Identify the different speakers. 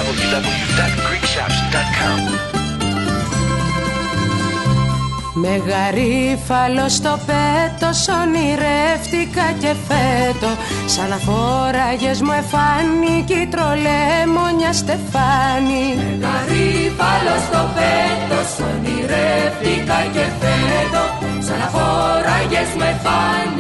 Speaker 1: www.greekshops.com.
Speaker 2: Με γαρίφαλο στο πέτος ονειρεύτηκα και φέτο, σαν να φόραγες μου εφάνη κι τρολέμονια στεφάνι.
Speaker 3: Με γαρίφαλο στο πέτος ονειρεύτηκα και φέτο, σαν να φόραγες μου εφάνη